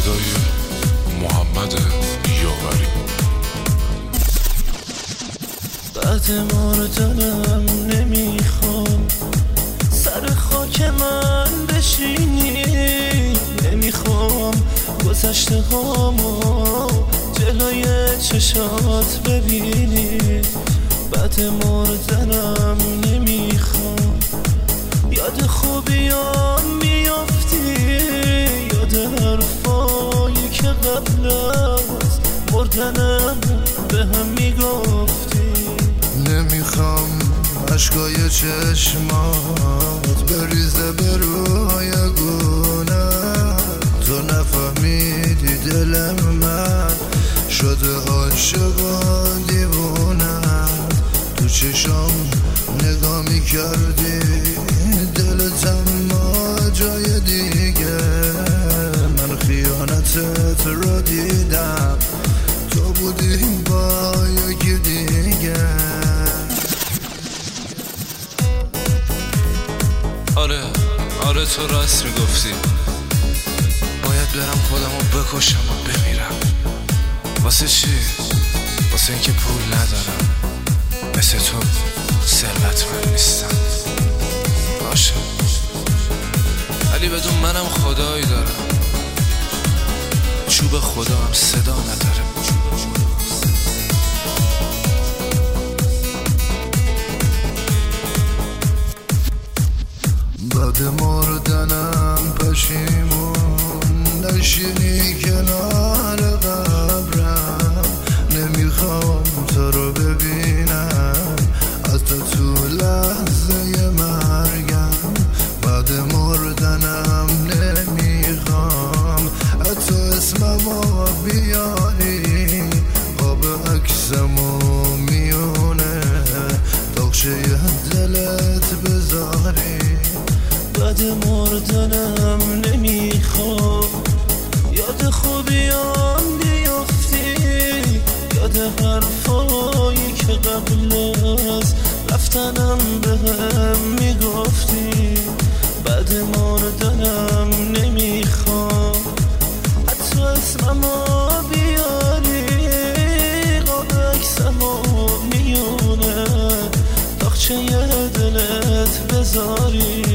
صدای محمد یاوری. بعد مردنم نمیخوام سر خاک من بشینی، نمیخوام گذشته هامو جلوی چشات ببینی. بعد مردنم نمیخوام یاد خوبیام میافتی، یاد حرفایی که قبل از مردنم به هم میگفتی. نمیخوام عشقای چشمات بریزه به روی گونم، تو نفهمیدی دل من شده عاشق و دیوونم. تو چشام نگاه میکردی دلتم ما جای دیگه، من خیانتت رو دیدم تو بودی با یکی دیگه. آره تو راست میگفتی، باید برم خودمو بکشم و بمیرم. واسه چی؟ واسه اینکه پول ندارم، مثل تو ثروتمند نیستم. باشه ولی بدون منم خدایی دارم، چوب خدا هم صدا نداره. بعد مردنم پشیمون نشینی کنار قبرم، نمیخوام تو رو ببینم حتی تو لحظه مرگم. بعد مردنم نمیخوام حتی اسممو بیاری، آب عکسمو میونه داغشه دلت بذاری. بعد مردنم نمیخوام یاد خوبیام بیافتی، یاد حرفایی که قبل از رفتنم بهم میگفتی. بعد مردنم نمیخوام حتی اسممو بیاری، قاب عکسمو میونه داغچه دلت بذاری.